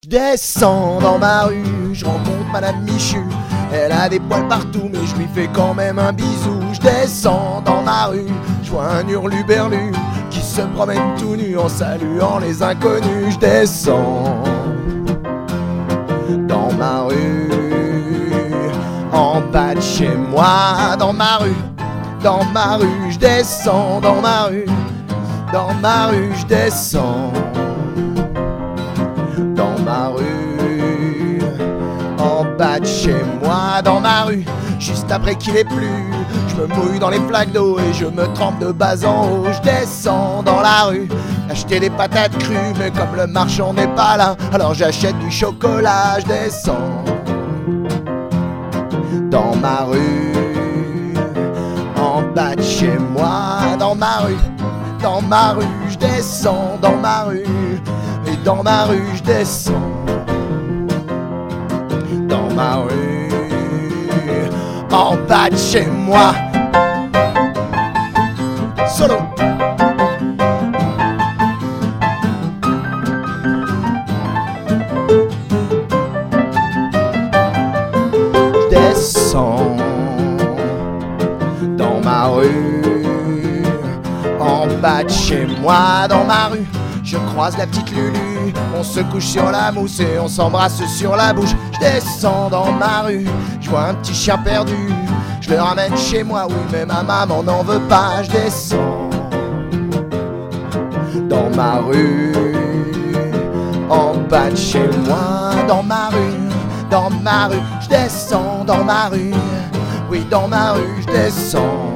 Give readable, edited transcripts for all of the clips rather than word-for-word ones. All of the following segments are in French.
Je descends dans ma rue, je rencontre Madame Michu. Elle a des poils partout mais je lui fais quand même un bisou. Je descends dans ma rue, je vois un hurluberlu qui se promène tout nu en saluant les inconnus. Je descends dans ma rue, en bas de chez moi. Dans ma rue, je descends dans ma rue. Dans ma rue, je descends dans ma rue, en bas de chez moi. Dans ma rue, juste après qu'il ait plu, je me mouille dans les flaques d'eau et je me trempe de bas en haut. Je descends dans la rue, acheter des patates crues, mais comme le marchand n'est pas là, alors j'achète du chocolat. Je descends dans ma rue, en bas de chez moi. Dans ma rue, je descends dans ma rue. Et dans ma rue, je descends dans ma rue, en bas de chez moi. Solo. Je descends dans ma rue, en bas de chez moi. Dans ma rue, je croise la petite Lulu, on se couche sur la mousse et on s'embrasse sur la bouche. Je descends dans ma rue, je vois un petit chien perdu, je le ramène chez moi, oui mais ma maman n'en veut pas. Je descends dans ma rue, en bas de chez moi. Dans ma rue, je descends dans ma rue. Oui dans ma rue, je descends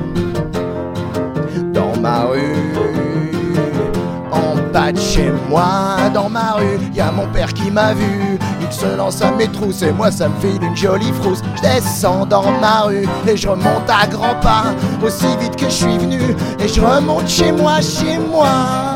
dans ma rue, en bas de chez moi. Dans ma rue, y'a mon père qui m'a vu, il se lance à mes trousses et moi ça me file une jolie frousse. Je descends dans ma rue et je remonte à grands pas, aussi vite que je suis venu, et je remonte chez moi, chez moi.